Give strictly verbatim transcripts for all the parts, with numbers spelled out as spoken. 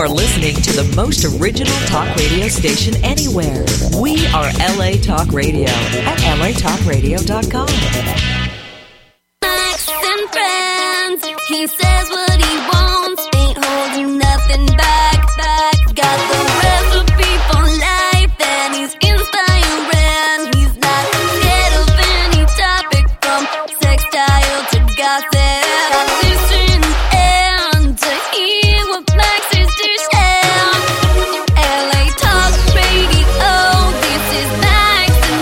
are listening to the most original talk radio station anywhere. We are L A Talk Radio at L A talk radio dot com. Max and friends, he says what he wants, ain't holding nothing back, back. Got the recipe for life, and he's inspiring. He's not scared of any topic, from sextile to gossip. Listen and to hear what Max is to share. L A Talk Radio, this is Max and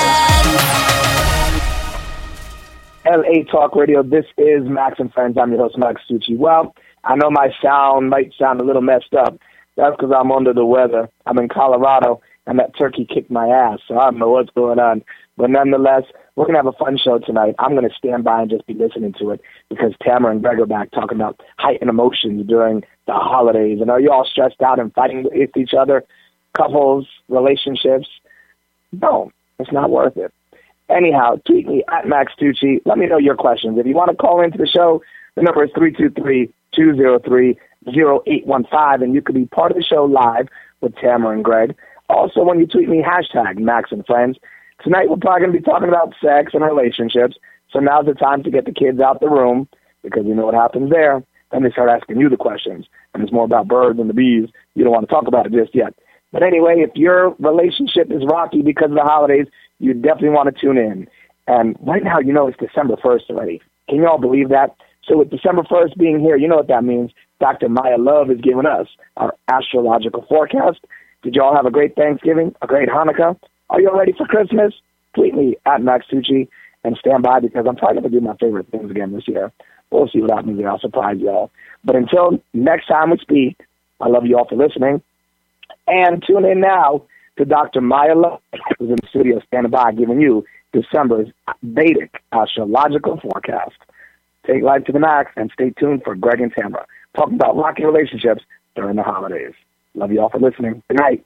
Friends. L A Talk Radio, this is Max and Friends. I'm your host, Max Tucci. Well, I know my sound might sound a little messed up. That's because I'm under the weather. I'm in Colorado, and that turkey kicked my ass, so I don't know what's going on. But nonetheless, we're going to have a fun show tonight. I'm going to stand by and just be listening to it because Tamara and Greg are back talking about heightened emotions during the holidays. And are you all stressed out and fighting with each other? Couples, relationships? No, it's not worth it. Anyhow, tweet me at Max Tucci. Let me know your questions. If you want to call into the show, the number is three two three, two zero three, zero eight one five, and you could be part of the show live with Tamara and Greg. Also, when you tweet me, hashtag Max and Friends. Tonight, we're probably going to be talking about sex and relationships, so now's the time to get the kids out the room, because you know what happens there. Then they start asking you the questions, and it's more about birds and the bees. You don't want to talk about it just yet. But anyway, if your relationship is rocky because of the holidays, you definitely want to tune in. And right now, you know it's December first already. Can you all believe that? So with December first being here, you know what that means. Doctor Maya Love is giving us our astrological forecast. Did you all have a great Thanksgiving, a great Hanukkah? Are you all ready for Christmas? Tweet me at Max Tucci and stand by because I'm probably going to do my favorite things again this year. We'll see what happens there. I'll surprise you all. But until next time we speak, I love you all for listening. And tune in now to Doctor Maya Love, who's in the studio standing by giving you December's Vedic astrological forecast. Take life to the max and stay tuned for Greg and Tamara talking about rocky relationships during the holidays. Love you all for listening. Good night.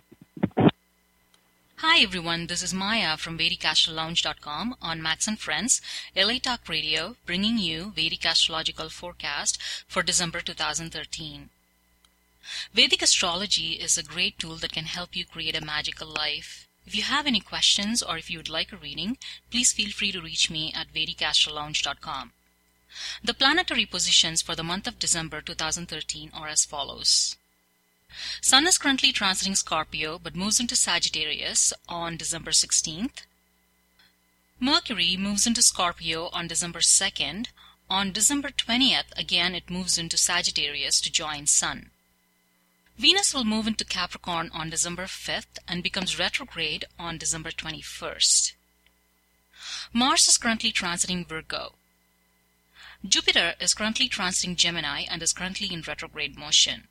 Hi everyone, this is Maya from Vedic Astro Lounge dot com on Max and Friends, L A Talk Radio, bringing you Vedic astrological forecast for December two thousand thirteen. Vedic astrology is a great tool that can help you create a magical life. If you have any questions or if you would like a reading, please feel free to reach me at Vedic Astro Lounge dot com. The planetary positions for the month of December two thousand thirteen are as follows. Sun is currently transiting Scorpio but moves into Sagittarius on December sixteenth. Mercury moves into Scorpio on December second. On December twentieth, again it moves into Sagittarius to join Sun. Venus will move into Capricorn on December fifth and becomes retrograde on December twenty-first. Mars is currently transiting Virgo. Jupiter is currently transiting Gemini and is currently in retrograde motion.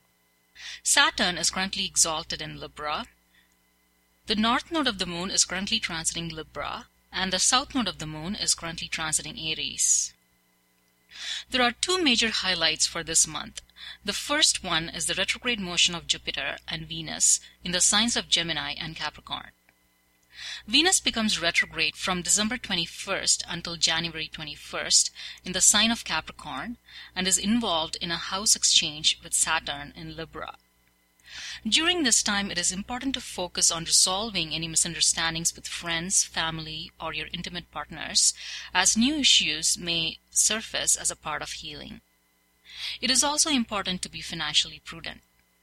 Saturn is currently exalted in Libra. The north node of the moon is currently transiting Libra, and the south node of the moon is currently transiting Aries. There are two major highlights for this month. The first one is the retrograde motion of Jupiter and Venus in the signs of Gemini and Capricorn. Venus becomes retrograde from December twenty-first until January twenty-first in the sign of Capricorn and is involved in a house exchange with Saturn in Libra. During this time, it is important to focus on resolving any misunderstandings with friends, family, or your intimate partners, as new issues may surface as a part of healing. It is also important to be financially prudent.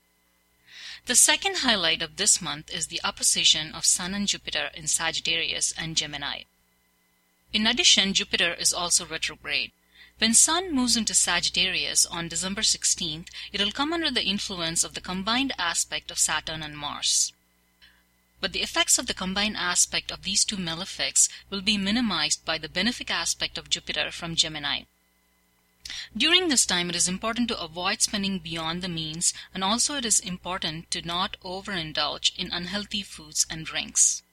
The second highlight of this month is the opposition of Sun and Jupiter in Sagittarius and Gemini. In addition, Jupiter is also retrograde. When Sun moves into Sagittarius on December sixteenth, it will come under the influence of the combined aspect of Saturn and Mars. But the effects of the combined aspect of these two malefics will be minimized by the benefic aspect of Jupiter from Gemini. During this time, it is important to avoid spending beyond the means, and also it is important to not overindulge in unhealthy foods and drinks.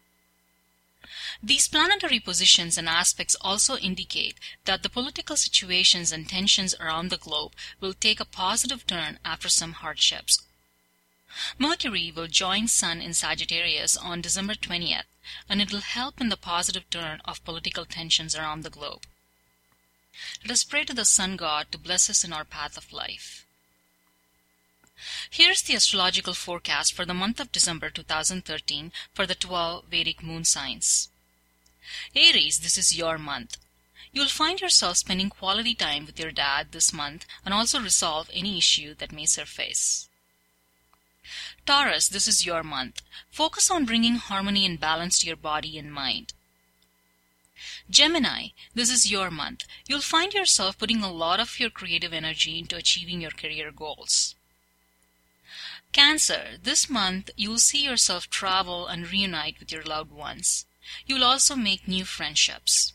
These planetary positions and aspects also indicate that the political situations and tensions around the globe will take a positive turn after some hardships. Mercury will join Sun in Sagittarius on December twentieth, and it will help in the positive turn of political tensions around the globe. Let us pray to the Sun God to bless us in our path of life. Here's the astrological forecast for the month of December two thousand thirteen for the twelve Vedic moon signs. Aries, this is your month. You'll find yourself spending quality time with your dad this month and also resolve any issue that may surface. Taurus, this is your month. Focus on bringing harmony and balance to your body and mind. Gemini, this is your month. You'll find yourself putting a lot of your creative energy into achieving your career goals. Cancer, this month you'll see yourself travel and reunite with your loved ones. You'll also make new friendships.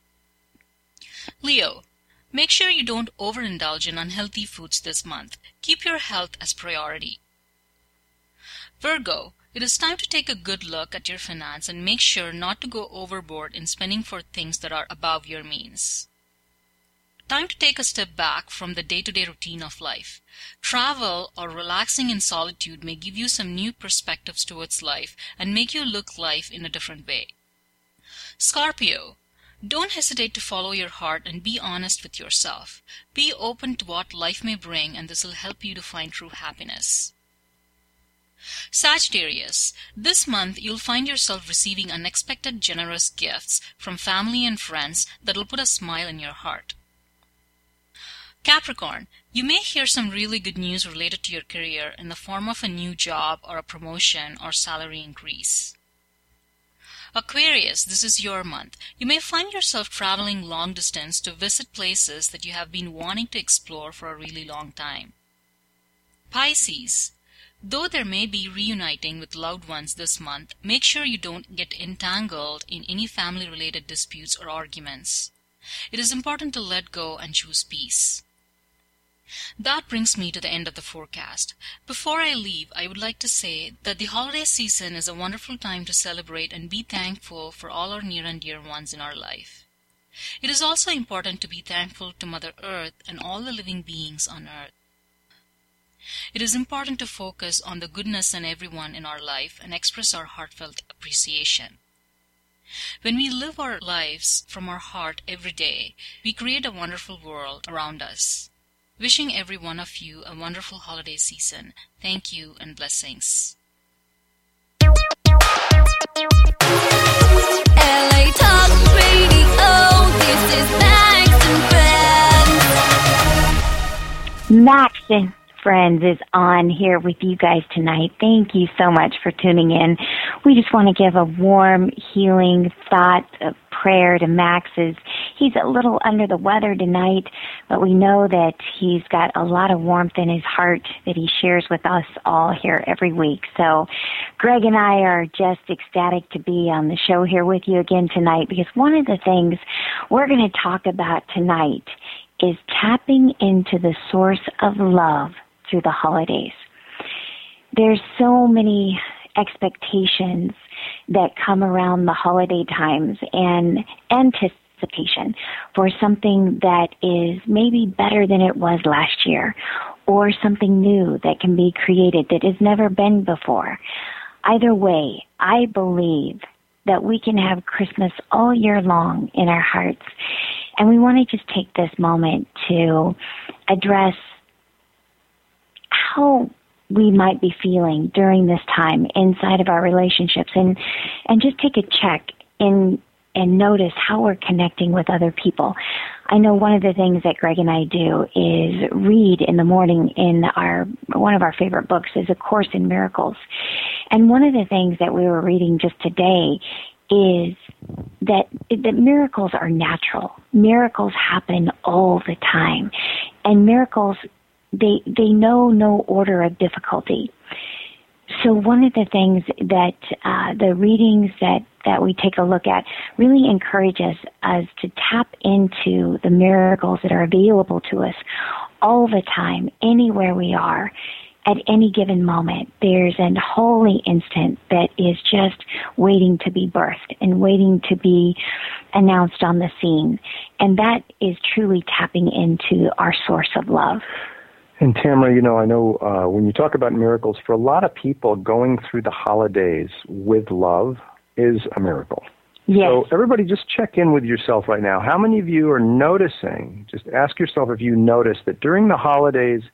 Leo, make sure you don't overindulge in unhealthy foods this month. Keep your health as priority. Virgo, it is time to take a good look at your finance and make sure not to go overboard in spending for things that are above your means. Time to take a step back from the day-to-day routine of life. Travel or relaxing in solitude may give you some new perspectives towards life and make you look life in a different way. Scorpio, don't hesitate to follow your heart and be honest with yourself. Be open to what life may bring, and this will help you to find true happiness. Sagittarius, this month you'll find yourself receiving unexpected generous gifts from family and friends that will put a smile in your heart. Capricorn, you may hear some really good news related to your career in the form of a new job or a promotion or salary increase. Aquarius, this is your month. You may find yourself traveling long distance to visit places that you have been wanting to explore for a really long time. Pisces, though there may be reuniting with loved ones this month, make sure you don't get entangled in any family-related disputes or arguments. It is important to let go and choose peace. That brings me to the end of the forecast. Before I leave, I would like to say that the holiday season is a wonderful time to celebrate and be thankful for all our near and dear ones in our life. It is also important to be thankful to Mother Earth and all the living beings on Earth. It is important to focus on the goodness in everyone in our life and express our heartfelt appreciation. When we live our lives from our heart every day, we create a wonderful world around us. Wishing every one of you a wonderful holiday season. Thank you and blessings. L A Talk Radio, this is Max and Friends. Max and Friends is on here with you guys tonight. Thank you so much for tuning in. We just want to give a warm, healing thought of prayer to Max. As he's a little under the weather tonight, but we know that he's got a lot of warmth in his heart that he shares with us all here every week. So Greg and I are just ecstatic to be on the show here with you again tonight, because one of the things we're going to talk about tonight is tapping into the source of love through the holidays. There's so many expectations that come around the holiday times and anticipation for something that is maybe better than it was last year, or something new that can be created that has never been before. Either way, I believe that we can have Christmas all year long in our hearts. And we want to just take this moment to address how we might be feeling during this time inside of our relationships, and and just take a check in and notice how we're connecting with other people. I know one of the things that Greg and I do is read in the morning in our one of our favorite books is A Course in Miracles. And one of the things that we were reading just today is that that miracles are natural. Miracles happen all the time. And miracles, They they know no order of difficulty. So one of the things that uh, the readings that, that we take a look at really encourages us to tap into the miracles that are available to us all the time, anywhere we are, at any given moment. There's a holy instant that is just waiting to be birthed and waiting to be announced on the scene. And that is truly tapping into our source of love. And Tamara, you know, I know uh, when you talk about miracles, for a lot of people, going through the holidays with love is a miracle. Yes. So everybody just check in with yourself right now. How many of you are noticing, just ask yourself if you notice that during the holidays,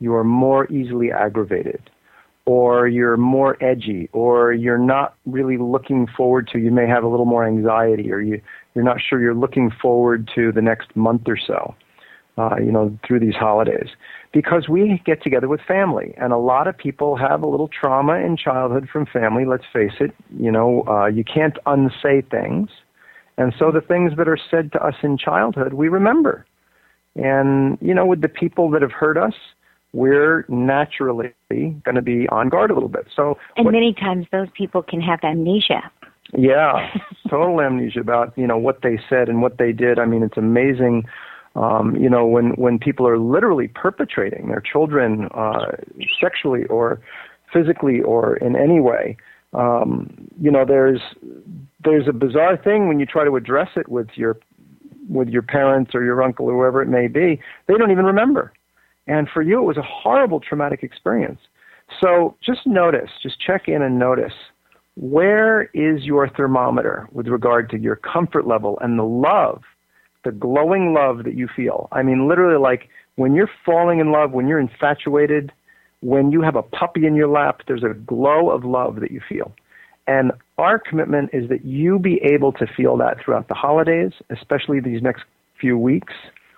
you are more easily aggravated, or you're more edgy, or you're not really looking forward to, you may have a little more anxiety, or you, you're not sure you're looking forward to the next month or so, uh, you know, through these holidays. Because we get together with family, and a lot of people have a little trauma in childhood from family, let's face it. You know, uh, you can't unsay things. And so the things that are said to us in childhood, we remember. And, you know, with the people that have hurt us, we're naturally going to be on guard a little bit. So, and what, many times those people can have amnesia. Yeah, total amnesia about, you know, what they said and what they did. I mean, it's amazing, um, you know, when, when people are literally perpetrating their children uh, sexually or physically or in any way. Um, you know, there's there's a bizarre thing when you try to address it with your with your parents or your uncle or whoever it may be. They don't even remember. And for you, it was a horrible traumatic experience. So just notice, just check in and notice, where is your thermometer with regard to your comfort level and the love, the glowing love that you feel? I mean, literally, like when you're falling in love, when you're infatuated, when you have a puppy in your lap, there's a glow of love that you feel. And our commitment is that you be able to feel that throughout the holidays, especially these next few weeks,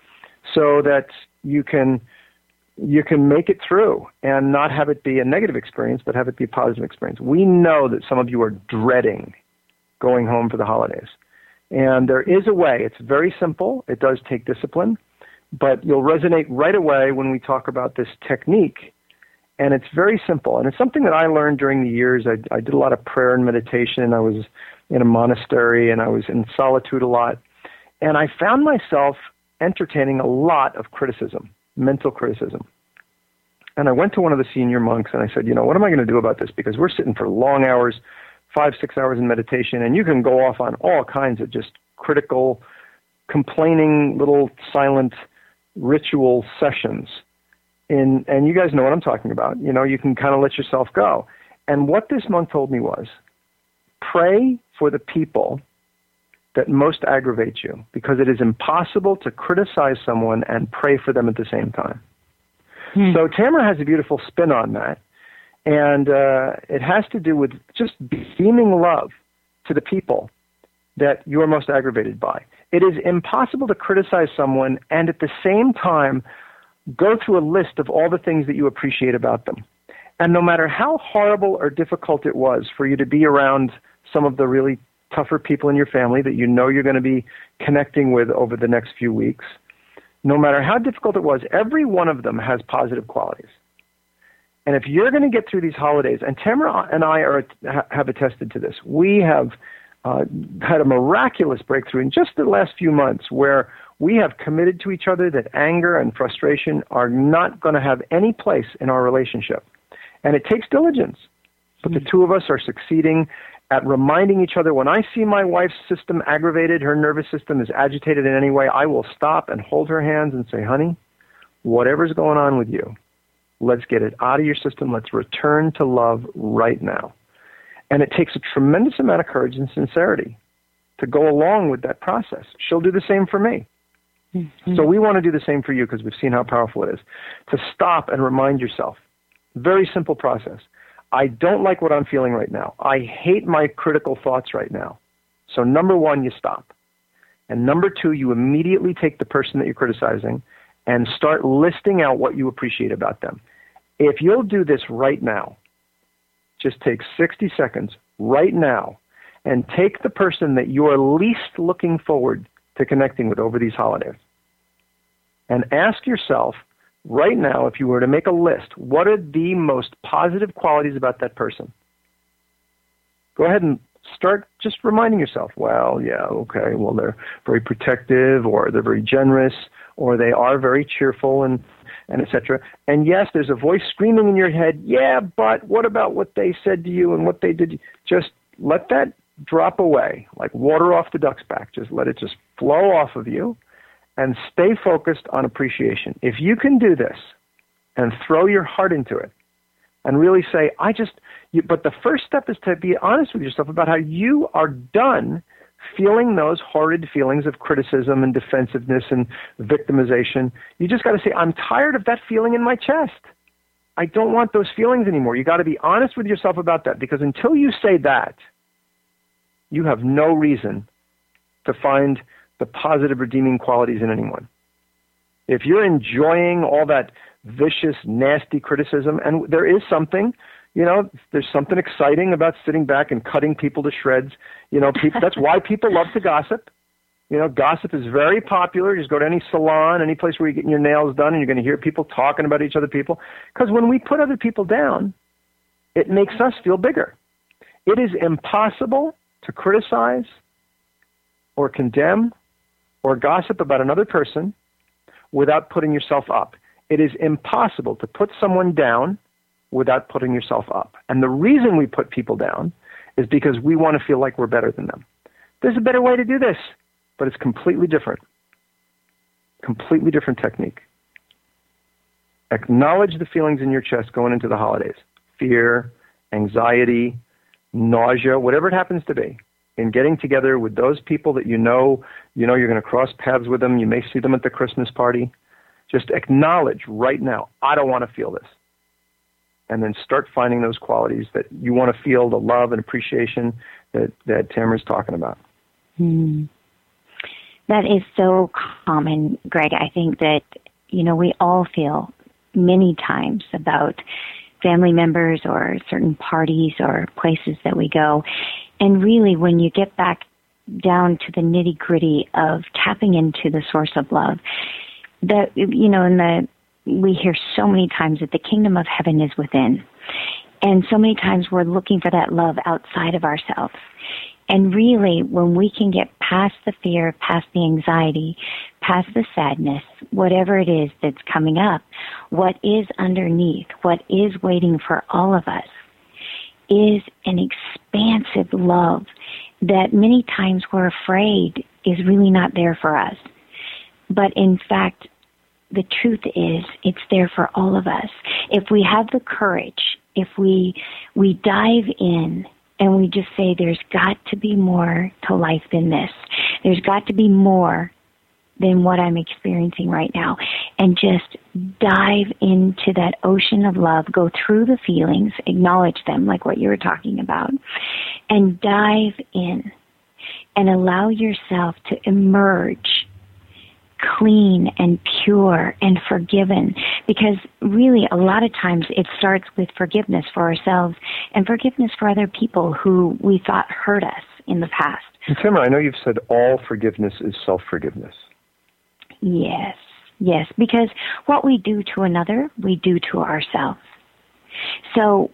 so that you can you can make it through and not have it be a negative experience, but have it be a positive experience. We know that some of you are dreading going home for the holidays. And there is a way. It's very simple. It does take discipline, but you'll resonate right away when we talk about this technique. And it's very simple. And it's something that I learned during the years. I, I did a lot of prayer and meditation. I was in a monastery, and I was in solitude a lot. And I found myself entertaining a lot of criticism, mental criticism. And I went to one of the senior monks, and I said, you know, what am I going to do about this? Because we're sitting for long hours, five, six hours in meditation, and you can go off on all kinds of just critical, complaining, little silent ritual sessions. In, and you guys know what I'm talking about. You know, you can kind of let yourself go. And what this monk told me was, pray for the people that most aggravate you, because it is impossible to criticize someone and pray for them at the same time. Hmm. So Tamara has a beautiful spin on that, and uh, it has to do with just beaming love to the people that you are most aggravated by. It is impossible to criticize someone and at the same time go through a list of all the things that you appreciate about them. And no matter how horrible or difficult it was for you to be around some of the really tougher people in your family that you know you're going to be connecting with over the next few weeks, no matter how difficult it was, every one of them has positive qualities. And if you're going to get through these holidays, and Tamara and I are have attested to this, we have uh, had a miraculous breakthrough in just the last few months where we have committed to each other that anger and frustration are not going to have any place in our relationship. And it takes diligence. But mm-hmm. the two of us are succeeding at reminding each other, when I see my wife's system aggravated, her nervous system is agitated in any way, I will stop and hold her hands and say, honey, whatever's going on with you, let's get it out of your system. Let's return to love right now. And it takes a tremendous amount of courage and sincerity to go along with that process. She'll do the same for me. Mm-hmm. So we want to do the same for you because we've seen how powerful it is. To stop and remind yourself. Very simple process. I don't like what I'm feeling right now. I hate my critical thoughts right now. So number one, you stop. And number two, you immediately take the person that you're criticizing and start listing out what you appreciate about them. If you'll do this right now, just take sixty seconds right now and take the person that you're least looking forward to connecting with over these holidays. And ask yourself, right now, if you were to make a list, what are the most positive qualities about that person? Go ahead and start just reminding yourself, well, yeah, okay, well, they're very protective, or they're very generous, or they are very cheerful, and, and et cetera. And yes, there's a voice screaming in your head, yeah, but what about what they said to you and what they did? Just let that drop away, like water off the duck's back. Just let it just flow off of you and stay focused on appreciation. If you can do this and throw your heart into it and really say, I just, you, but the first step is to be honest with yourself about how you are done feeling those horrid feelings of criticism and defensiveness and victimization, you just got to say, I'm tired of that feeling in my chest. I don't want those feelings anymore. You got to be honest with yourself about that, because until you say that, you have no reason to find the positive redeeming qualities in anyone. If you're enjoying all that vicious, nasty criticism, and there is something, you know, there's something exciting about sitting back and cutting people to shreds. You know, people, that's why people love to gossip. You know, gossip is very popular. Just go to any salon, any place where you're getting your nails done, and you're going to hear people talking about each other people. Because when we put other people down, it makes us feel bigger. It is impossible to criticize or condemn or gossip about another person without putting yourself up. It is impossible to put someone down without putting yourself up. And the reason we put people down is because we want to feel like we're better than them. There's a better way to do this, but it's completely different. Completely different technique. Acknowledge the feelings in your chest going into the holidays. Fear, anxiety, nausea, whatever it happens to be. In getting together with those people that you know, you know you're going to cross paths with them, you may see them at the Christmas party. Just acknowledge right now, I don't want to feel this. And then start finding those qualities that you want to feel, the love and appreciation that, that Tamara's talking about. Hmm. That is so common, Greg. I think that, you know, we all feel many times about family members or certain parties or places that we go. And really, when you get back down to the nitty-gritty of tapping into the source of love, that, you know, in the we hear so many times that the kingdom of heaven is within. And so many times we're looking for that love outside of ourselves. And really, when we can get past the fear, past the anxiety, past the sadness, whatever it is that's coming up, what is underneath, what is waiting for all of us, is an expansive love that many times we're afraid is really not there for us. But in fact, the truth is, it's there for all of us. If we have the courage, if we we dive in and we just say, there's got to be more to life than this. There's got to be more than what I'm experiencing right now. And just dive into that ocean of love, go through the feelings, acknowledge them, like what you were talking about, and dive in and allow yourself to emerge clean and pure and forgiven, because really a lot of times it starts with forgiveness for ourselves and forgiveness for other people who we thought hurt us in the past. And Tamara, I know you've said all forgiveness is self-forgiveness. Yes, yes, because what we do to another, we do to ourselves. So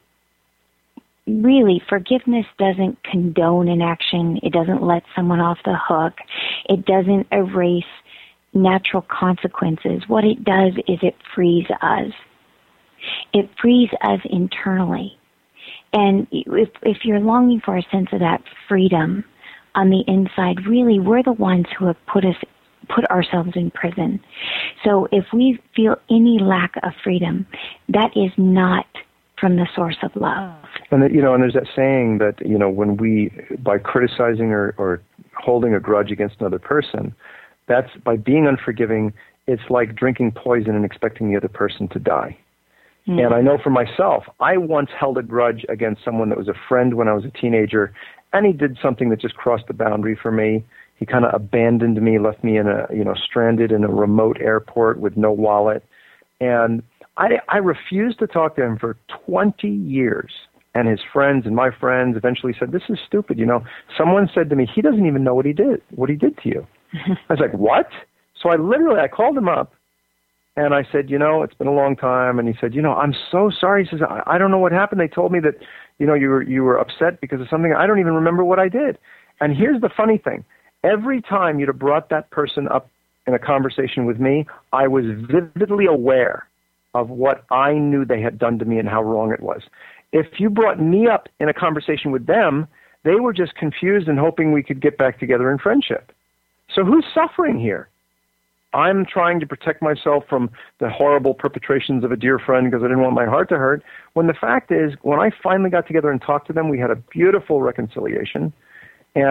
really, forgiveness doesn't condone an action. It doesn't let someone off the hook. It doesn't erase natural consequences. What it does is it frees us. It frees us internally. And if if you're longing for a sense of that freedom on the inside, really, we're the ones who have put us put ourselves in prison. So if we feel any lack of freedom, that is not from the source of love. And that, you know, and there's that saying that, you know, when we, by criticizing or, or holding a grudge against another person, that's, by being unforgiving, it's like drinking poison and expecting the other person to die. Mm. And I know for myself, I once held a grudge against someone that was a friend when I was a teenager, and he did something that just crossed the boundary for me. He kind of abandoned me, left me in a, you know, stranded in a remote airport with no wallet. And I, I refused to talk to him for twenty years. And his friends and my friends eventually said, this is stupid. You know, someone said to me, he doesn't even know what he did, what he did to you. I was like, what? So I literally, I called him up and I said, you know, it's been a long time. And he said, you know, I'm so sorry. He says, I, I don't know what happened. They told me that, you know, you were, you were upset because of something. I don't even remember what I did. And here's the funny thing. Every time you'd have brought that person up in a conversation with me, I was vividly aware of what I knew they had done to me and how wrong it was. If you brought me up in a conversation with them, they were just confused and hoping we could get back together in friendship. So who's suffering here? I'm trying to protect myself from the horrible perpetrations of a dear friend because I didn't want my heart to hurt, when the fact is, when I finally got together and talked to them, we had a beautiful reconciliation. And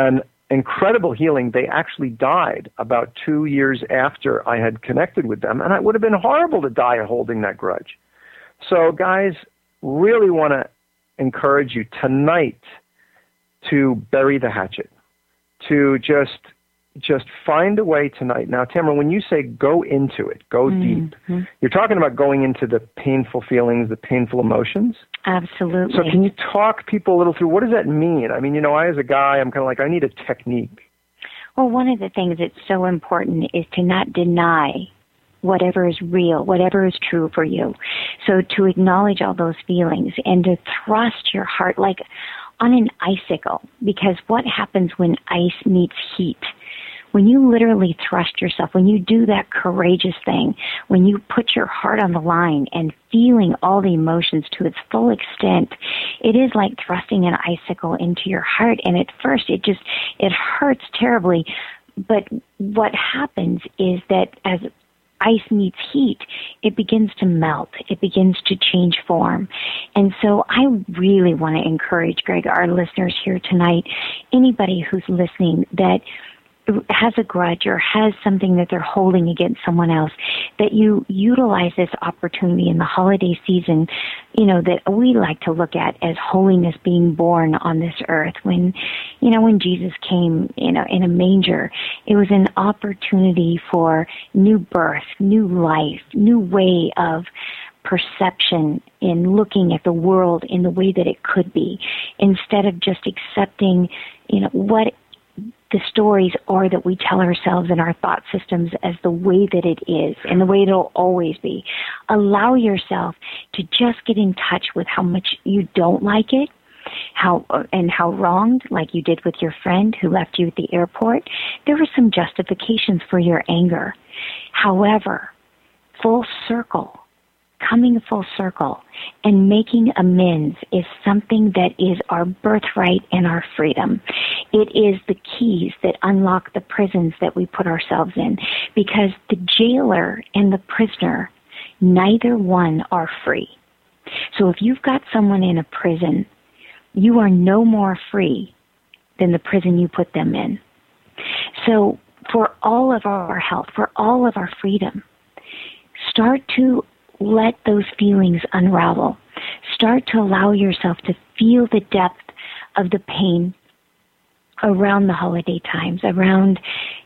incredible healing. They actually died about two years after I had connected with them, and it would have been horrible to die holding that grudge. So, guys, really want to encourage you tonight to bury the hatchet, to just just find a way tonight. Now, Tamara, when you say go into it, go mm-hmm. deep, you're talking about going into the painful feelings, the painful emotions? Absolutely. So can you talk people a little through, what does that mean? I mean, you know, I as a guy, I'm kind of like, I need a technique. Well, one of the things that's so important is to not deny whatever is real, whatever is true for you. So to acknowledge all those feelings and to thrust your heart like on an icicle, because what happens when ice meets heat? When you literally thrust yourself, when you do that courageous thing, when you put your heart on the line and feeling all the emotions to its full extent, it is like thrusting an icicle into your heart. And at first, it just, it hurts terribly. But what happens is that as ice meets heat, it begins to melt. It begins to change form. And so I really want to encourage, Greg, our listeners here tonight, anybody who's listening that has a grudge or has something that they're holding against someone else, that you utilize this opportunity in the holiday season, you know, that we like to look at as holiness being born on this earth. When, you know, when Jesus came in a, in a manger, it was an opportunity for new birth, new life, new way of perception in looking at the world in the way that it could be, instead of just accepting, you know, what the stories are that we tell ourselves in our thought systems as the way that it is and the way it'll always be. Allow yourself to just get in touch with how much you don't like it, how and how wronged, like you did with your friend who left you at the airport. There were some justifications for your anger. However, full circle, coming full circle and making amends is something that is our birthright and our freedom. It is the keys that unlock the prisons that we put ourselves in, because the jailer and the prisoner, neither one are free. So if you've got someone in a prison, you are no more free than the prison you put them in. So for all of our health, for all of our freedom, start to let those feelings unravel. Start to allow yourself to feel the depth of the pain around the holiday times, around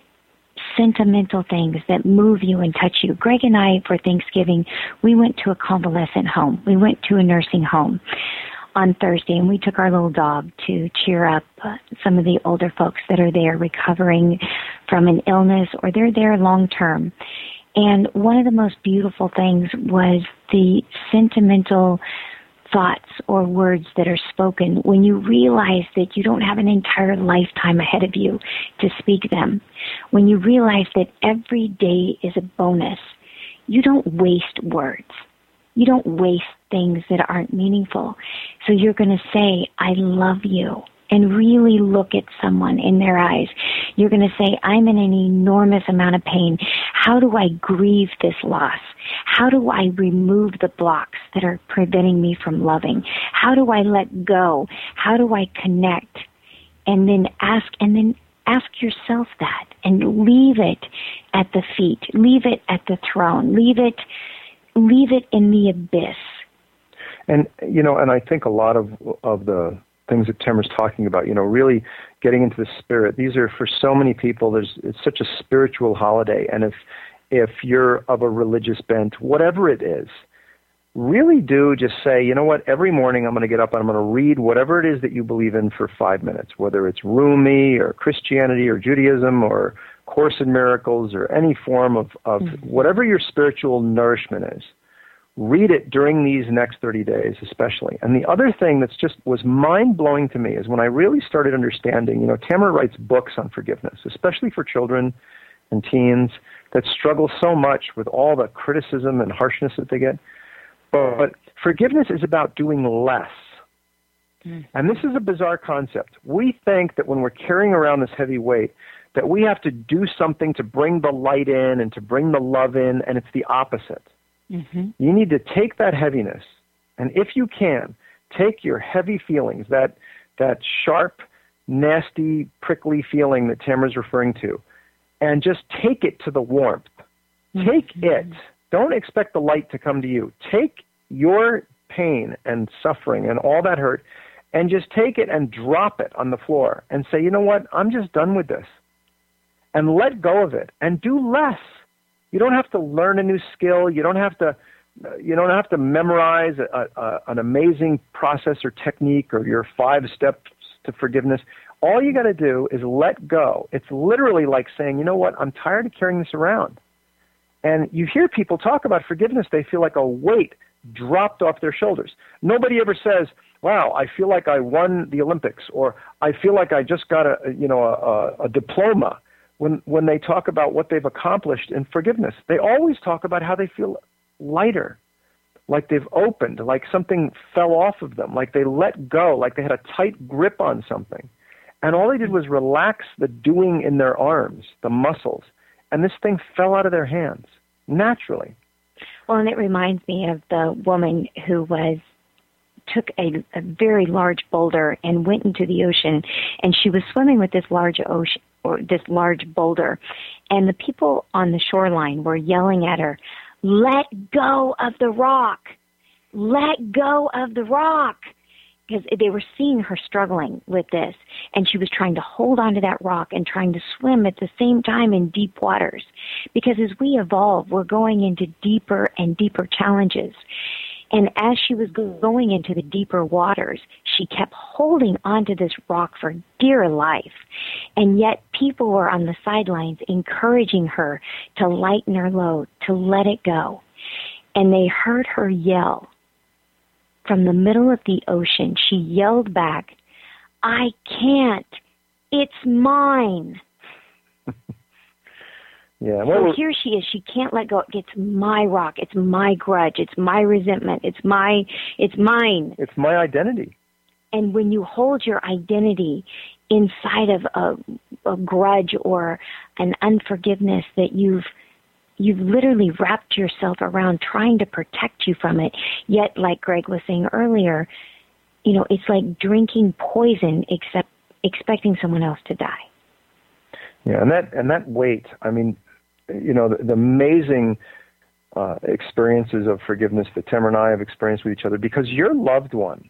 sentimental things that move you and touch you. Greg and I, for Thanksgiving, we went to a convalescent home. We went to a nursing home on Thursday, and we took our little dog to cheer up uh, some of the older folks that are there recovering from an illness, or they're there long term. And one of the most beautiful things was the sentimental thoughts or words that are spoken when you realize that you don't have an entire lifetime ahead of you to speak them. When you realize that every day is a bonus, you don't waste words. You don't waste things that aren't meaningful. So you're going to say, I love you, and really look at someone in their eyes. You're going to say, I'm in an enormous amount of pain. How do I grieve this loss? How do I remove the blocks that are preventing me from loving? How do I let go? How do I connect? And then ask, and then ask yourself that, and leave it at the feet. Leave it at the throne. Leave it, leave it in the abyss. And, you know, and I think a lot of, of the things that Tamara's talking about, you know, really getting into the spirit. These are, for so many people, there's it's such a spiritual holiday. And if if you're of a religious bent, whatever it is, really do just say, you know what, every morning I'm going to get up and I'm going to read whatever it is that you believe in for five minutes, whether it's Rumi or Christianity or Judaism or Course in Miracles or any form of, of mm-hmm. whatever your spiritual nourishment is. Read it during these next thirty days especially. And the other thing that's just was mind-blowing to me is when I really started understanding, you know, Tamara writes books on forgiveness, especially for children and teens that struggle so much with all the criticism and harshness that they get. But, but forgiveness is about doing less. Mm. And this is a bizarre concept. We think that when we're carrying around this heavy weight, that we have to do something to bring the light in and to bring the love in, and it's the opposite. Mm-hmm. You need to take that heaviness, and if you can, take your heavy feelings, that that sharp, nasty, prickly feeling that Tamara's referring to, and just take it to the warmth. Take mm-hmm. it. Don't expect the light to come to you. Take your pain and suffering and all that hurt, and just take it and drop it on the floor and say, you know what, I'm just done with this. And let go of it and do less. You don't have to learn a new skill. You don't have to you don't have to memorize a, a, an amazing process or technique or your five steps to forgiveness. All you got to do is let go. It's literally like saying, you know what, I'm tired of carrying this around. And you hear people talk about forgiveness, they feel like a weight dropped off their shoulders. Nobody ever says, wow, I feel like I won the Olympics, or I feel like I just got a, you know, a, a diploma. When when they talk about what they've accomplished in forgiveness, they always talk about how they feel lighter, like they've opened, like something fell off of them, like they let go, like they had a tight grip on something. And all they did was relax the doing in their arms, the muscles, and this thing fell out of their hands naturally. Well, and it reminds me of the woman who was took a, a very large boulder and went into the ocean, and she was swimming with this large ocean or this large boulder, and the people on the shoreline were yelling at her, "Let go of the rock! Let go of the rock!" Because they were seeing her struggling with this, and she was trying to hold onto that rock and trying to swim at the same time in deep waters. Because as we evolve, we're going into deeper and deeper challenges. And as she was going into the deeper waters, she kept holding onto this rock for dear life. And yet people were on the sidelines encouraging her to lighten her load, to let it go. And they heard her yell. From the middle of the ocean, she yelled back, "I can't. It's mine." Yeah, well, so here she is. She can't let go. It's my rock. It's my grudge. It's my resentment. It's my. It's mine. It's my identity. And when you hold your identity inside of a, a grudge or an unforgiveness that you've you've literally wrapped yourself around trying to protect you from it, yet, like Greg was saying earlier, you know, it's like drinking poison, except expecting someone else to die. Yeah, and that and that weight. I mean, you know, the, the amazing uh, experiences of forgiveness that Tamara and I have experienced with each other, because your loved one,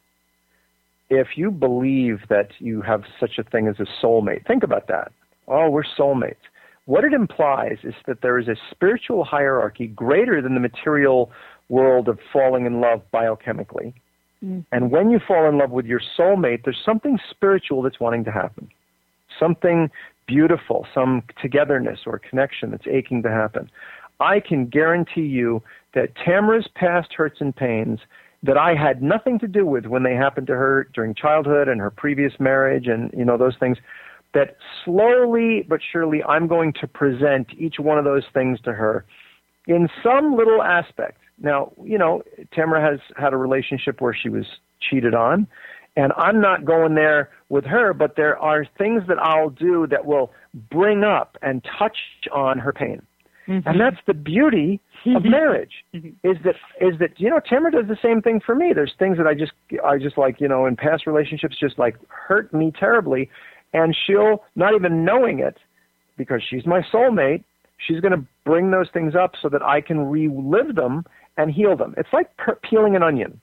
if you believe that you have such a thing as a soulmate, think about that. Oh, we're soulmates. What it implies is that there is a spiritual hierarchy greater than the material world of falling in love biochemically. Mm. And when you fall in love with your soulmate, there's something spiritual that's wanting to happen, something beautiful, some togetherness or connection that's aching to happen. I can guarantee you that Tamara's past hurts and pains that I had nothing to do with when they happened to her during childhood and her previous marriage and, you know, those things, that slowly but surely I'm going to present each one of those things to her in some little aspect. Now, you know, Tamara has had a relationship where she was cheated on, and I'm not going there with her, but there are things that I'll do that will bring up and touch on her pain. Mm-hmm. And that's the beauty of marriage, mm-hmm. is that, is that, you know, Tamara does the same thing for me. There's things that I just, I just like, you know, in past relationships just like hurt me terribly. And she'll, not even knowing it, because she's my soulmate, she's going to bring those things up so that I can relive them and heal them. It's like per- peeling an onion.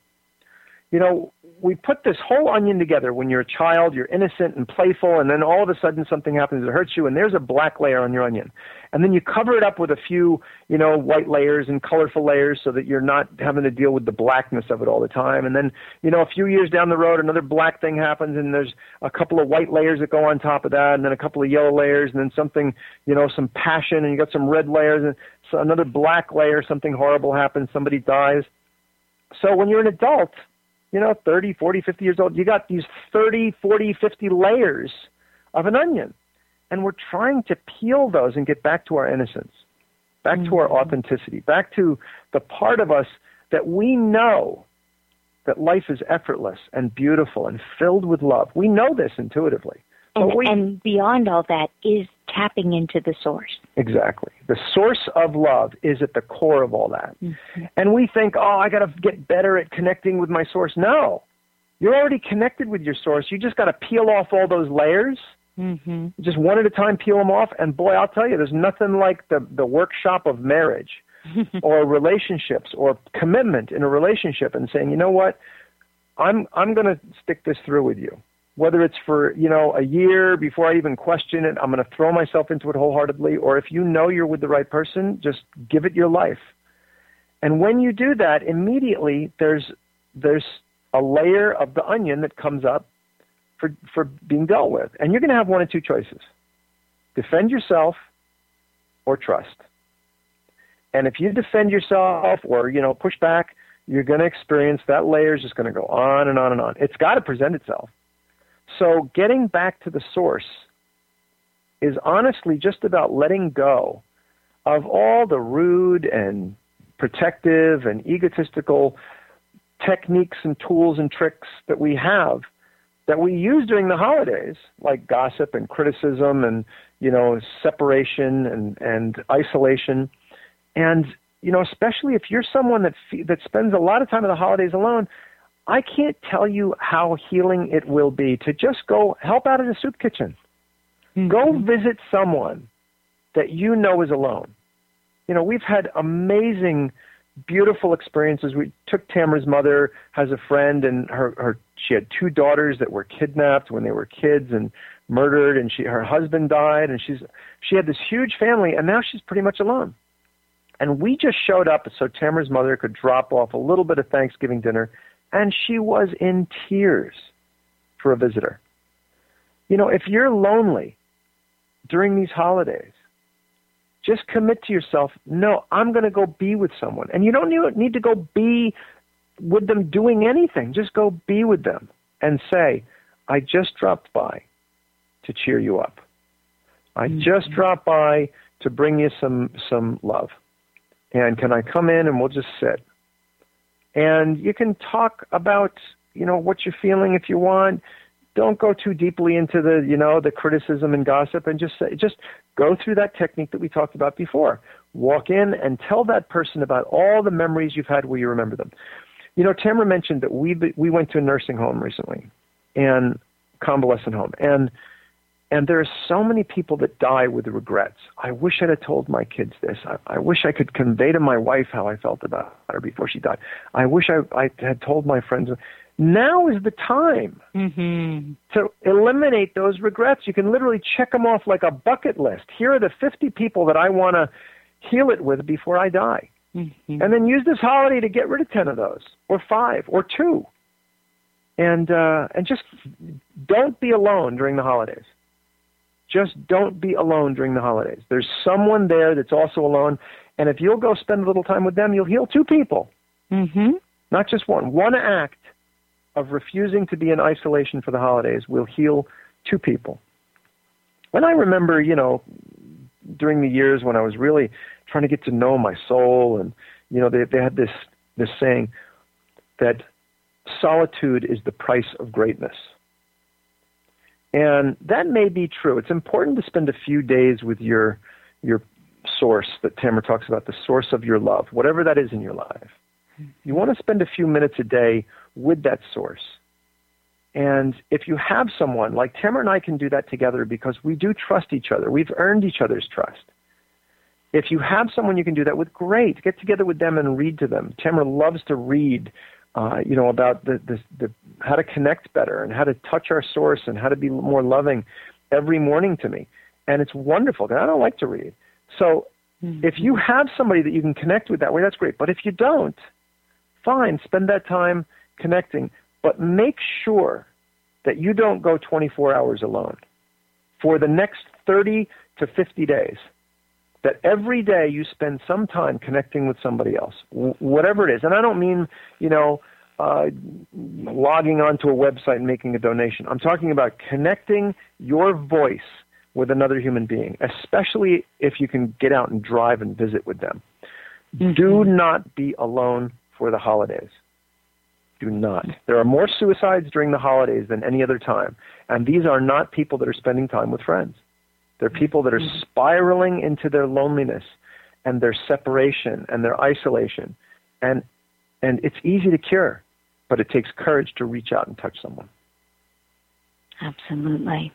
You know, we put this whole onion together when you're a child, you're innocent and playful, and then all of a sudden something happens that hurts you, and there's a black layer on your onion. And then you cover it up with a few, you know, white layers and colorful layers so that you're not having to deal with the blackness of it all the time. And then, you know, a few years down the road, another black thing happens, and there's a couple of white layers that go on top of that, and then a couple of yellow layers, and then something, you know, some passion, and you got some red layers, and so another black layer, something horrible happens, somebody dies. So when you're an adult, you know, thirty, forty, fifty years old, you got these thirty, forty, fifty layers of an onion. And we're trying to peel those and get back to our innocence, back mm-hmm. to our authenticity, back to the part of us that we know that life is effortless and beautiful and filled with love. We know this intuitively. And, we, and beyond all that is tapping into the source. Exactly. The source of love is at the core of all that. Mm-hmm. And we think, oh, I got to get better at connecting with my source. No. You're already connected with your source. You just got to peel off all those layers, mm-hmm. just one at a time, peel them off. And boy, I'll tell you, there's nothing like the, the workshop of marriage or relationships or commitment in a relationship and saying, you know what, I'm I'm going to stick this through with you. Whether it's for, you know, a year before I even question it, I'm going to throw myself into it wholeheartedly. Or if you know you're with the right person, just give it your life. And when you do that, immediately there's there's a layer of the onion that comes up for for being dealt with. And you're going to have one of two choices. Defend yourself or trust. And if you defend yourself or, you know, push back, you're going to experience that layer is just going to go on and on and on. It's got to present itself. So getting back to the source is honestly just about letting go of all the rude and protective and egotistical techniques and tools and tricks that we have that we use during the holidays, like gossip and criticism and, you know, separation and, and isolation. And, you know, especially if you're someone that that spends a lot of time at the holidays alone, I can't tell you how healing it will be to just go help out in a soup kitchen. Mm-hmm. Go visit someone that you know is alone. You know, we've had amazing, beautiful experiences. We took Tamara's mother as a friend, and her, her she had two daughters that were kidnapped when they were kids and murdered, and she her husband died, and she's she had this huge family, and now she's pretty much alone. And we just showed up so Tamara's mother could drop off a little bit of Thanksgiving dinner, and she was in tears for a visitor. You know, if you're lonely during these holidays, just commit to yourself, no, I'm going to go be with someone. And you don't need to go be with them doing anything. Just go be with them and say, I just dropped by to cheer you up. I mm-hmm. just dropped by to bring you some some love. And can I come in and we'll just sit? And you can talk about, you know, what you're feeling if you want. Don't go too deeply into the, you know, the criticism and gossip, and just say, just go through that technique that we talked about before. Walk in and tell that person about all the memories you've had where you remember them. You know, Tamara mentioned that we we went to a nursing home recently, and convalescent home, and and there are so many people that die with regrets. I wish I'd have told my kids this. I, I wish I could convey to my wife how I felt about her before she died. I wish I, I had told my friends. Now is the time mm-hmm. to eliminate those regrets. You can literally check them off like a bucket list. Here are the fifty people that I want to heal it with before I die. Mm-hmm. And then use this holiday to get rid of ten of those, or five, or two. And uh, and just don't be alone during the holidays. Just don't be alone during the holidays. There's someone there that's also alone, and if you'll go spend a little time with them, you'll heal two people. Mm-hmm. Not just one. One act of refusing to be in isolation for the holidays will heal two people. And I remember, you know, during the years when I was really trying to get to know my soul, and, you know, they, they had this, this saying that solitude is the price of greatness. And that may be true. It's important to spend a few days with your your source that Tamara talks about, the source of your love, whatever that is in your life. You want to spend a few minutes a day with that source. And if you have someone, like Tamara and I can do that together because we do trust each other. We've earned each other's trust. If you have someone you can do that with, great. Get together with them and read to them. Tamara loves to read Uh, you know, about the, the, the how to connect better and how to touch our source and how to be more loving every morning to me. And it's wonderful. I don't like to read. So mm-hmm. if you have somebody that you can connect with that way, that's great. But if you don't, fine, spend that time connecting. But make sure that you don't go twenty-four hours alone for the next thirty to fifty days. That every day you spend some time connecting with somebody else, w- whatever it is. And I don't mean, you know, uh, logging onto a website and making a donation. I'm talking about connecting your voice with another human being, especially if you can get out and drive and visit with them. Mm-hmm. Do not be alone for the holidays. Do not. There are more suicides during the holidays than any other time. And these are not people that are spending time with friends. They're people that are spiraling into their loneliness and their separation and their isolation. And and it's easy to cure. but it takes courage to reach out and touch someone. Absolutely.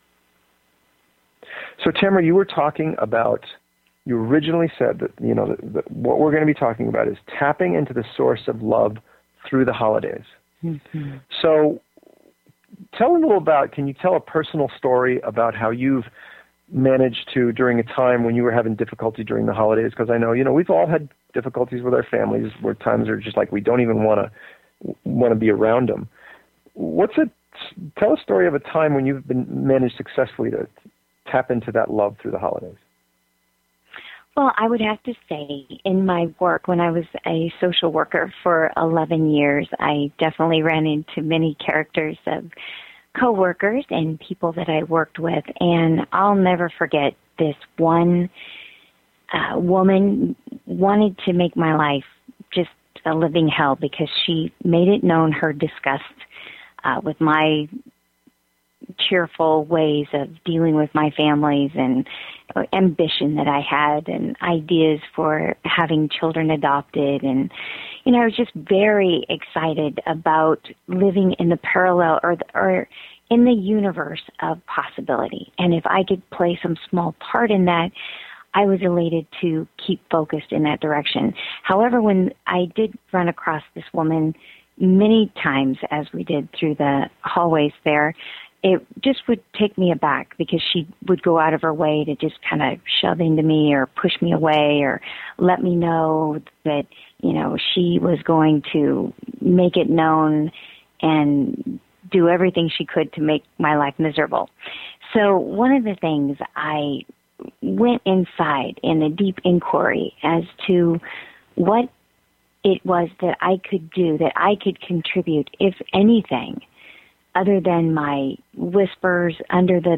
So, Tamara, you were talking about, you originally said that, you know, that, that what we're going to be talking about is tapping into the source of love through the holidays. Mm-hmm. So, tell a little about, can you tell a personal story about how you've managed to, during a time when you were having difficulty during the holidays? Because I know, you know, we've all had difficulties with our families where times are just like we don't even want to want to be around them. What's it? Tell a story of a time when you've been managed successfully to tap into that love through the holidays. Well, I would have to say in my work, when I was a social worker for eleven years, I definitely ran into many characters of coworkers and people that I worked with, and I'll never forget this one uh, woman wanted to make my life just a living hell because she made it known her disgust uh, with my cheerful ways of dealing with my families and ambition that I had and ideas for having children adopted. And, you know, I was just very excited about living in the parallel or, the, or in the universe of possibility. And if I could play some small part in that, I was elated to keep focused in that direction. However, when I did run across this woman many times, as we did through the hallways there, it just would take me aback because she would go out of her way to just kind of shove into me or push me away or let me know that, you know, she was going to make it known and do everything she could to make my life miserable. So one of the things I went inside in a deep inquiry as to what it was that I could do, that I could contribute, if anything, other than my whispers under the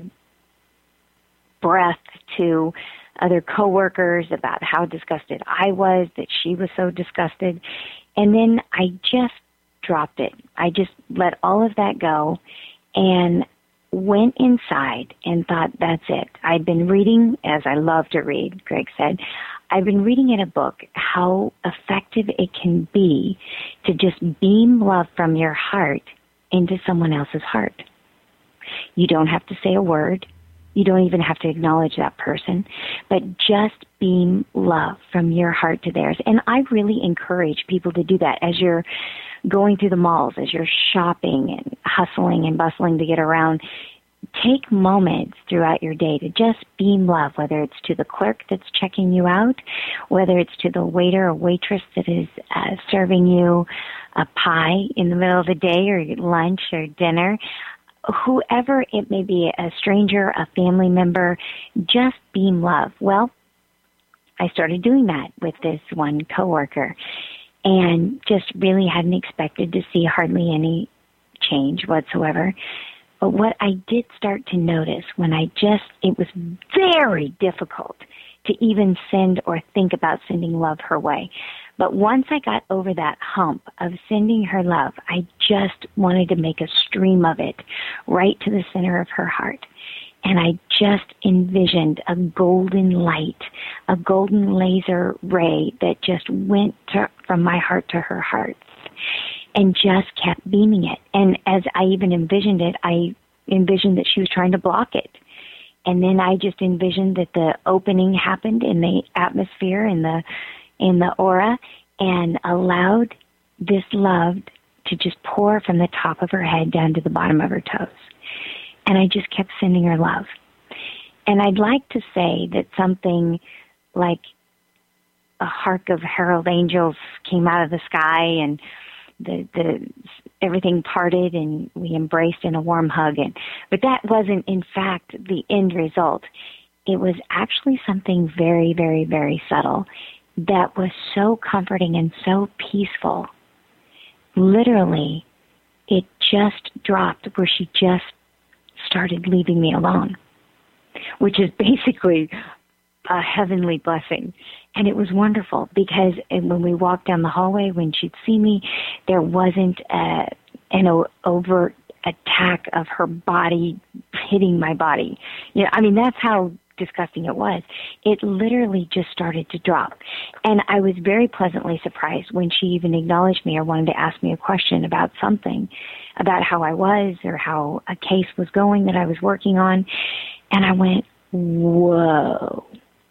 breath to other coworkers about how disgusted I was, that she was so disgusted. And then I just dropped it. I just let all of that go and went inside and thought, that's it. I'd been reading, as I love to read, Greg said, I've been reading in a book how effective it can be to just beam love from your heart into someone else's heart. You don't have to say a word. You don't even have to acknowledge that person, but just beam love from your heart to theirs. And I really encourage people to do that as you're going through the malls, as you're shopping and hustling and bustling to get around. Take moments throughout your day to just beam love, whether it's to the clerk that's checking you out, whether it's to the waiter or waitress that is uh, serving you a pie in the middle of the day or lunch or dinner, whoever it may be, a stranger, a family member, just beam love. Well, I started doing that with this one coworker and just really hadn't expected to see hardly any change whatsoever. But what I did start to notice when I just, it was very difficult to even send or think about sending love her way. But once I got over that hump of sending her love, I just wanted to make a stream of it right to the center of her heart. And I just envisioned a golden light, a golden laser ray that just went to, from my heart to her heart and just kept beaming it. And as I even envisioned it, I envisioned that she was trying to block it. And then I just envisioned that the opening happened in the atmosphere, in the in the aura, and allowed this love to just pour from the top of her head down to the bottom of her toes. And I just kept sending her love. And I'd like to say that something like a hark of herald angels came out of the sky and the the everything parted and we embraced in a warm hug. And but that wasn't, in fact, the end result. It was actually something very, very, very subtle that was so comforting and so peaceful. Literally, it just dropped where she just started leaving me alone, which is basically a heavenly blessing. And it was wonderful because when we walked down the hallway, when she'd see me, there wasn't a, an o- overt attack of her body hitting my body. You know, I mean, that's how disgusting it was. it literally just started to drop. And I was very pleasantly surprised when she even acknowledged me or wanted to ask me a question about something, about how I was or how a case was going that I was working on. And I went, whoa,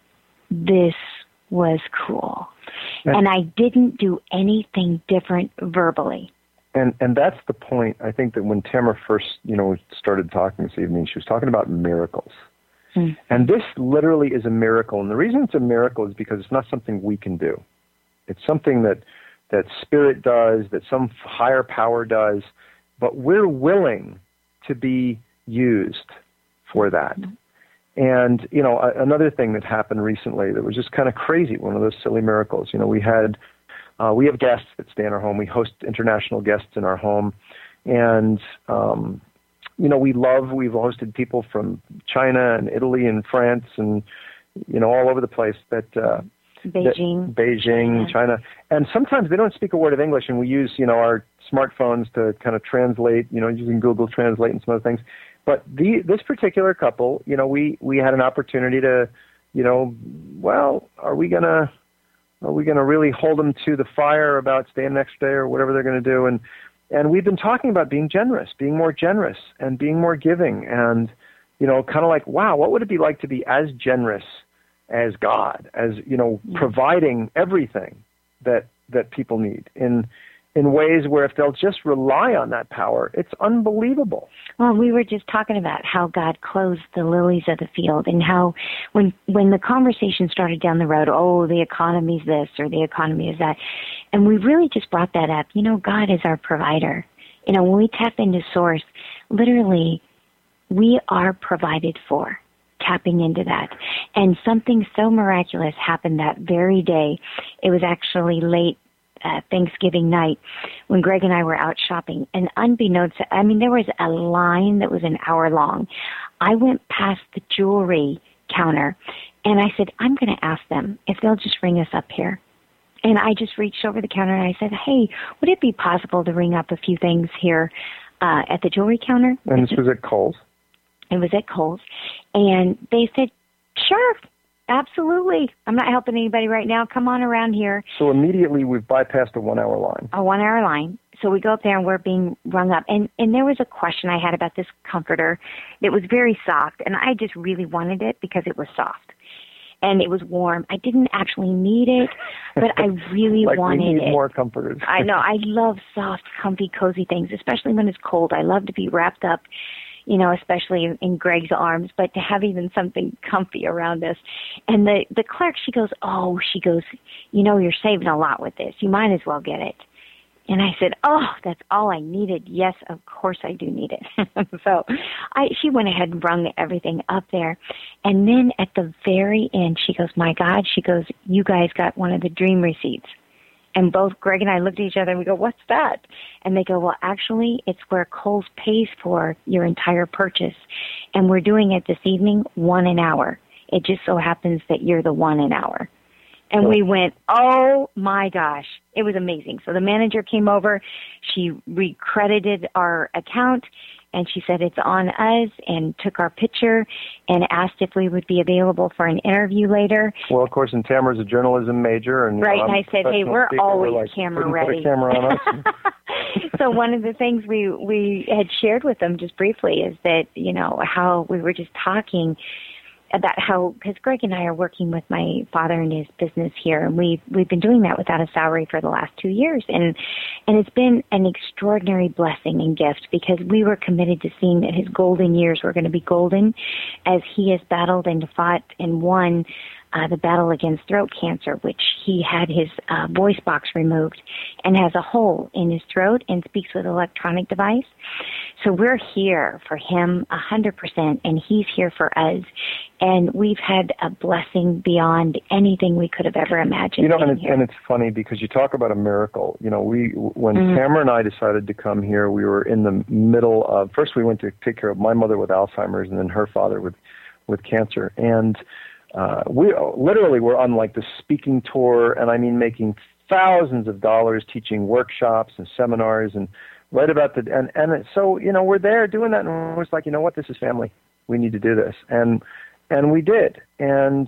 this was cool. And, and I didn't do anything different verbally. And and that's the point. I think that when Tamara first, you know, started talking this evening, she was talking about miracles. Mm. And this literally is a miracle. And the reason it's a miracle is because it's not something we can do. It's something that, that Spirit does, that some higher power does, but we're willing to be used for that. Mm. And, you know, a, another thing that happened recently that was just kind of crazy, one of those silly miracles. You know, we had, uh, we have guests that stay in our home. We host international guests in our home. And, um, you know, we love, we've hosted people from China and Italy and France and, you know, all over the place that, uh, Beijing, that, Beijing, yeah. China. And sometimes they don't speak a word of English, and we use, you know, our smartphones to kind of translate, you know, using Google Translate and some other things. But the, this particular couple, you know, we, we had an opportunity to, you know, well, are we going to, are we going to really hold them to the fire about staying next day or whatever they're going to do? And, and we've been talking about being generous, being more generous and being more giving. And, you know, kind of like, wow, what would it be like to be as generous as God, as, you know, mm-hmm. providing everything that, that people need in, in ways where if they'll just rely on that power, it's unbelievable. Well, we were just talking about how God clothes the lilies of the field, and how when when the conversation started down the road, oh, the economy's this or the economy is that, and we really just brought that up. You know, God is our provider. You know, when we tap into Source, literally, we are provided for, tapping into that. And something so miraculous happened that very day. It was actually late Uh, Thanksgiving night when Greg and I were out shopping, and unbeknownst to, I mean, there was a line that was an hour long. I went past the jewelry counter and I said, I'm going to ask them if they'll just ring us up here. And I just reached over the counter and I said, hey, would it be possible to ring up a few things here uh, at the jewelry counter? And this was at Kohl's? It was at Kohl's. And they said, sure. Absolutely. I'm not helping anybody right now. Come on around here. So immediately we've bypassed a one-hour line. A one-hour line. So we go up there and we're being rung up. And, and there was a question I had about this comforter that was very soft, and I just really wanted it because it was soft. And it was warm. I didn't actually need it, but I really like wanted we need it. more comforters. I know. I love soft, comfy, cozy things, especially when it's cold. I love to be wrapped up, you know, especially in, in Greg's arms, but to have even something comfy around us. And the, the clerk, she goes, oh, she goes, you know, you're saving a lot with this. You might as well get it. And I said, oh, that's all I needed. Yes, of course I do need it. So I, she went ahead and rung everything up there. And then at the very end, she goes, my God, she goes, you guys got one of the dream receipts. And both Greg and I looked at each other and we go, what's that? And they go, well, actually, it's where Kohl's pays for your entire purchase. And we're doing it this evening, one an hour. It just so happens that you're the one an hour. And we went, oh, my gosh. It was amazing. So the manager came over. She recredited our account, and she said it's on us, and took our picture and asked if we would be available for an interview later. Well, of course, and Tamara's a journalism major. And, right, you know, and I said, hey, we're speaker. always we're like, camera ready. ready. Put a camera on us. So one of the things we, we had shared with them just briefly is that, you know, how we were just talking about how, because Greg and I are working with my father and his business here, and we've, we've been doing that without a salary for the last two years. And, and it's been an extraordinary blessing and gift, because we were committed to seeing that his golden years were going to be golden as he has battled and fought and won Uh, the battle against throat cancer, which he had his uh, voice box removed and has a hole in his throat and speaks with an electronic device. So we're here for him one hundred percent, and he's here for us. And we've had a blessing beyond anything we could have ever imagined. You know, and, it, here. and it's funny because you talk about a miracle. You know, we when mm-hmm. Tamara and I decided to come here, we were in the middle of, first we went to take care of my mother with Alzheimer's and then her father with, with cancer. And Uh, we literally were on like the speaking tour, and I mean making thousands of dollars teaching workshops and seminars, and right about the and and so you know we're there doing that, and it was like, you know what, this is family. We need to do this, and and we did, and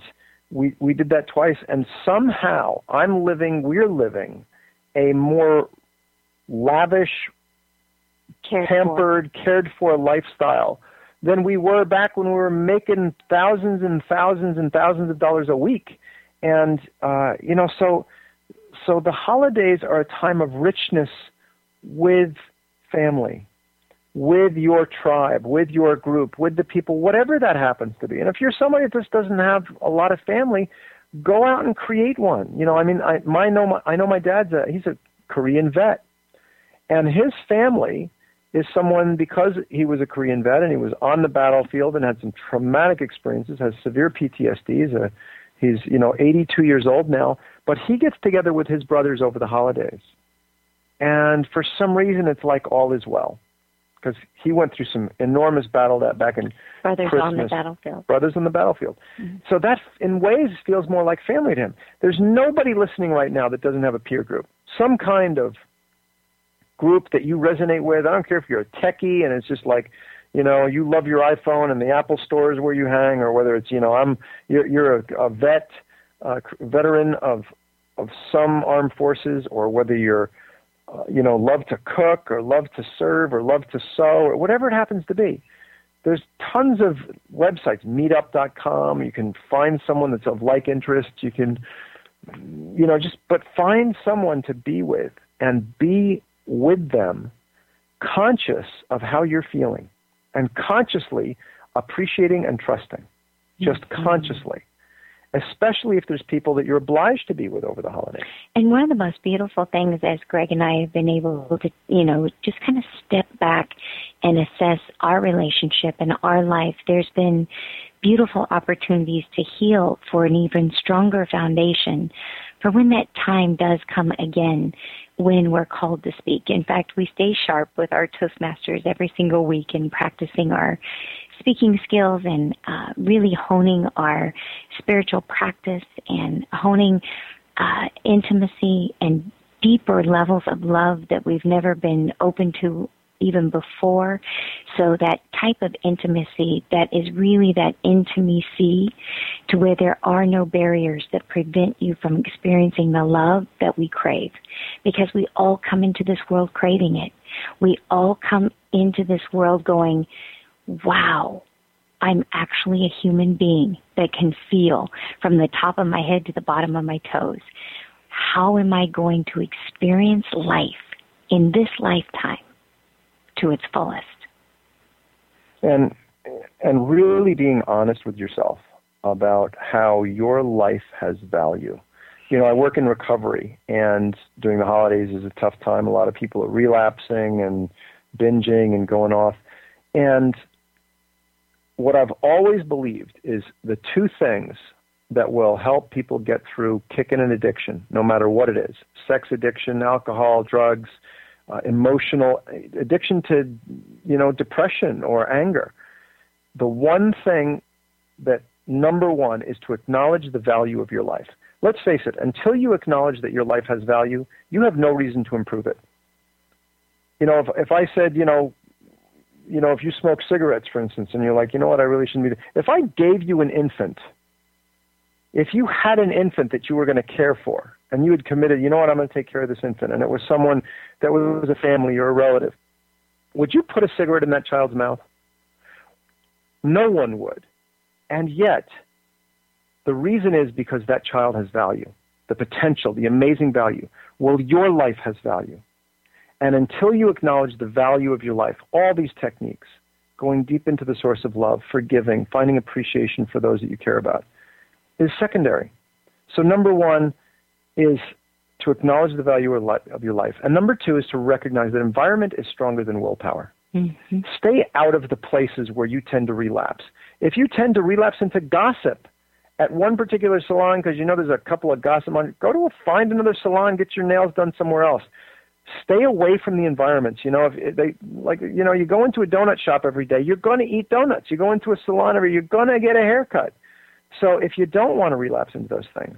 We we did that twice, and somehow I'm living, we're living a more lavish, cared pampered, for. cared for lifestyle than we were back when we were making thousands and thousands and thousands of dollars a week. And, uh, you know, so so the holidays are a time of richness with family, with your tribe, with your group, with the people, whatever that happens to be. And if you're somebody that just doesn't have a lot of family, go out and create one. You know, I mean, I my know my, I know my dad's a he's a Korean vet, and his family is someone, because he was a Korean vet and he was on the battlefield and had some traumatic experiences, has severe P T S D. He's a, he's you know eighty-two years old now, but he gets together with his brothers over the holidays, and for some reason it's like all is well. Because he went through some enormous battle that back in Brothers Christmas. on the battlefield. Brothers on the battlefield. Mm-hmm. So that, in ways, feels more like family to him. There's nobody listening right now that doesn't have a peer group. Some kind of group that you resonate with. I don't care if you're a techie and it's just like, you know, you love your iPhone and the Apple store is where you hang, or whether it's, you know, I'm you're, you're a, a vet, a veteran of of some armed forces, or whether you're Uh, you know, love to cook or love to serve or love to sew or whatever it happens to be. There's tons of websites, meetup dot com. You can find someone that's of like interest. You can, you know, just, but find someone to be with and be with them, conscious of how you're feeling and consciously appreciating and trusting, just mm-hmm. consciously. Especially if there's people that you're obliged to be with over the holidays. And one of the most beautiful things, as Greg and I have been able to, you know, just kind of step back and assess our relationship and our life, there's been beautiful opportunities to heal for an even stronger foundation for when that time does come again, when we're called to speak. In fact, we stay sharp with our Toastmasters every single week in practicing our speaking skills and uh, really honing our spiritual practice and honing uh, intimacy and deeper levels of love that we've never been open to even before. So that type of intimacy that is really that intimacy to where there are no barriers that prevent you from experiencing the love that we crave. Because we all come into this world craving it. We all come into this world going, wow, I'm actually a human being that can feel from the top of my head to the bottom of my toes. How am I going to experience life in this lifetime to its fullest? And and really being honest with yourself about how your life has value. You know, I work in recovery, and during the holidays is a tough time. A lot of people are relapsing and binging and going off. And what I've always believed is the two things that will help people get through kicking an addiction, no matter what it is: sex addiction, alcohol, drugs, uh, emotional addiction to, you know, depression or anger. The one thing that, number one, is to acknowledge the value of your life. Let's face it, until you acknowledge that your life has value, you have no reason to improve it. You know, if, if I said, you know, you know, if you smoke cigarettes, for instance, and you're like, you know what, I really shouldn't be. If I gave you an infant, if you had an infant that you were going to care for, and you had committed, you know what, I'm going to take care of this infant, and it was someone that was a family or a relative, would you put a cigarette in that child's mouth? No one would. And yet, the reason is because that child has value, the potential, the amazing value. Well, your life has value. And until you acknowledge the value of your life, all these techniques, going deep into the source of love, forgiving, finding appreciation for those that you care about, is secondary. So number one is to acknowledge the value of your life. And number two is to recognize that environment is stronger than willpower. Mm-hmm. Stay out of the places where you tend to relapse. If you tend to relapse into gossip at one particular salon because you know there's a couple of gossip on, go to a, find another salon, get your nails done somewhere else. Stay away from the environments. You know, if they like, you know, you go into a donut shop every day, you're going to eat donuts. You go into a salon every, you're going to get a haircut. So if you don't want to relapse into those things,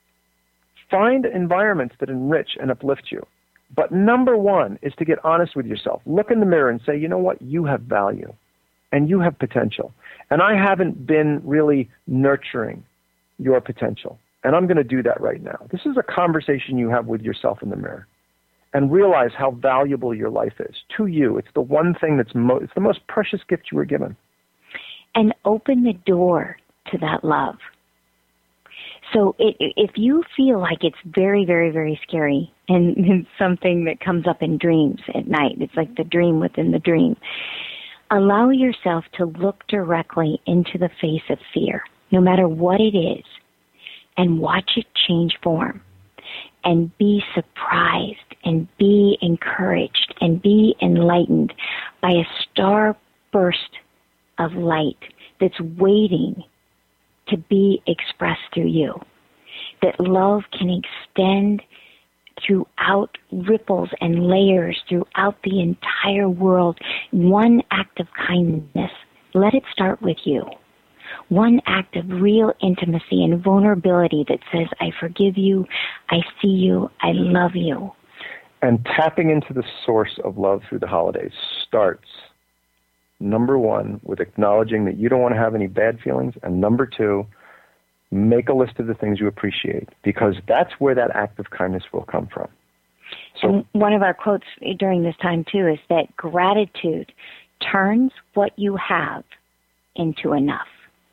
find environments that enrich and uplift you. But number one is to get honest with yourself. Look in the mirror and say, you know what, you have value and you have potential. And I haven't been really nurturing your potential. And I'm going to do that right now. This is a conversation you have with yourself in the mirror. And realize how valuable your life is to you. It's the one thing that's mo- it's the most precious gift you were given. And open the door to that love. So it, if you feel like it's very, very, very scary, and it's something that comes up in dreams at night, it's like the dream within the dream, allow yourself to look directly into the face of fear, no matter what it is, and watch it change form. And be surprised and be encouraged and be enlightened by a star burst of light that's waiting to be expressed through you. That love can extend throughout ripples and layers throughout the entire world. One act of kindness. Let it start with you. One act of real intimacy and vulnerability that says, I forgive you, I see you, I love you. And tapping into the source of love through the holidays starts, number one, with acknowledging that you don't want to have any bad feelings, and number two, make a list of the things you appreciate, because that's where that act of kindness will come from. So, and one of our quotes during this time, too, is that gratitude turns what you have into enough.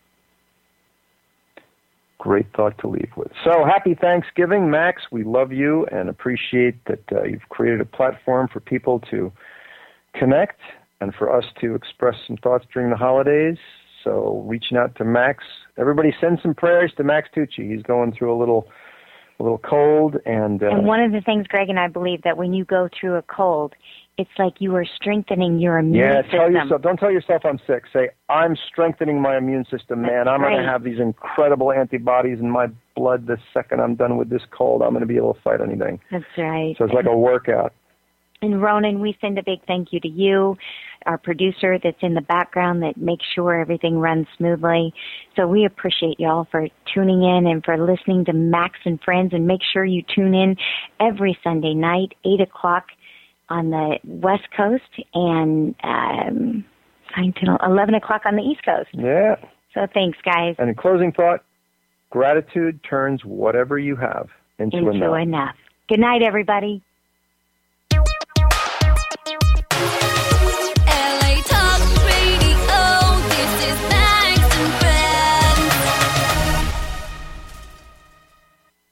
Great thought to leave with. So happy Thanksgiving, Max. We love you and appreciate that uh, you've created a platform for people to connect and for us to express some thoughts during the holidays. So reaching out to Max. Everybody send some prayers to Max Tucci. He's going through a little a little cold. And, uh, and one of the things, Greg and I believe, that when you go through a cold, it's like you are strengthening your immune yeah, system. tell yourself, don't tell yourself I'm sick. Say, I'm strengthening my immune system, man. That's I'm going right. to have these incredible antibodies in my blood the second I'm done with this cold. I'm going to be able to fight anything. That's right. So it's like a workout. And Ronan, we send a big thank you to you, our producer that's in the background that makes sure everything runs smoothly. So we appreciate y'all for tuning in and for listening to Max and Friends. And make sure you tune in every Sunday night, eight o'clock on the West Coast and um, eleven o'clock on the East Coast. Yeah. So thanks, guys. And in closing thought, gratitude turns whatever you have into, into enough. enough. Good night, everybody.